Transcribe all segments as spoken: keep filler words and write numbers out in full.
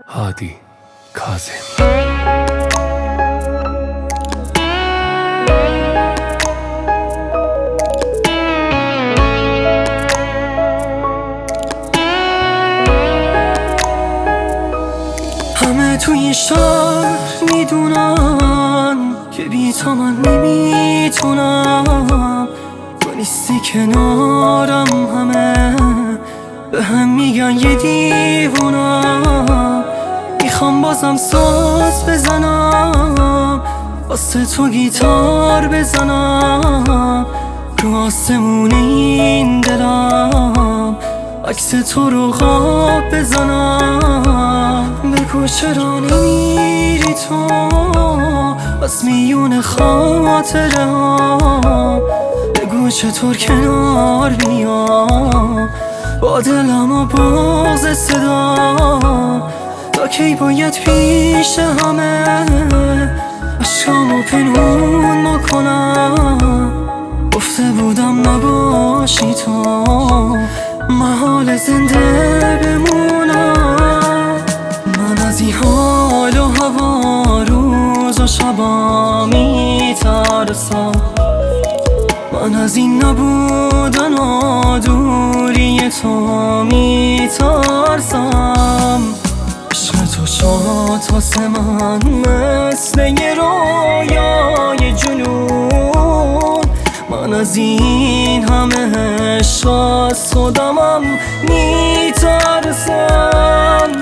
هادی کاظم. همه توی شهر میدونن که بی تو من نمیتونم، تو نیستی کنارم، همه به هم میگن یه دیوونم. میخوام بازم ساز بزنم، واسه تو گیتار بزنم، رو آسمون این دلم عکس تو رو خواب بزنم. بگو چرا نمیری تو از میون خاطره ها، بگو چطور کنار بیام با دلم و باز صدا. تا کی باید پیش همه عشقامو پنهون بکنم، گفته بودم نباشی تو محال زنده بمونم. من از این حال و هوا روز و شبا میترسم، من از این نبودن و دوری تو میترسم. عشق تو شد واسه من مثل یه رویای جنون، من از این همه عشق از خودمم میترسم.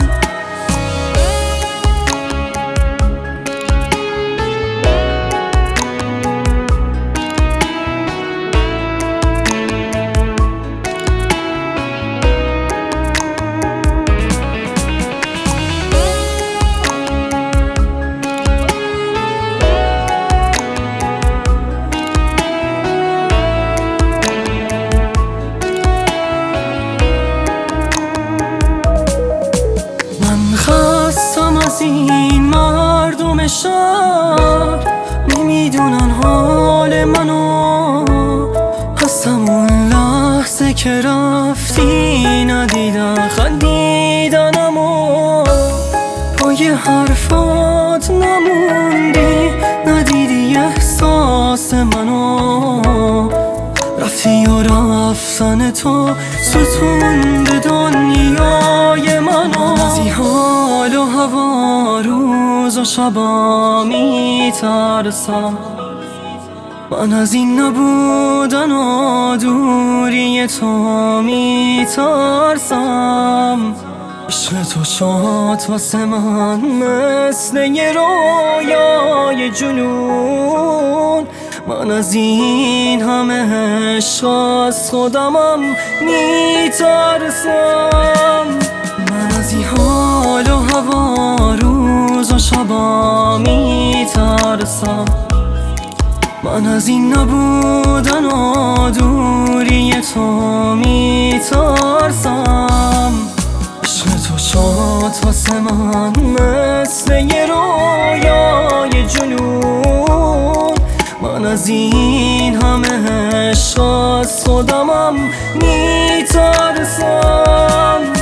از این مردم شهر نمیدونن حال منو، از همون لحظه که رفتی ندیدن خندیدنمو، پای حرفات نموندی، ندیدی احساس منو، رفتی و رفتن تو ستون به دنیای منو. از این حال و هوا روز و شبا میترسم، من از این نبودن و دوری تو میترسم. عشق تو شد واسه من مثل یه رویای جنون، من از این همه عشق از خودمم میترسم. من از این حال و هوا روز و شبا میترسم، من از این نبودن و دوری تو میترسم. عشق تو شد واسه من مثل یه رویای جنون، من از این همه عشق از خودمم میترسم.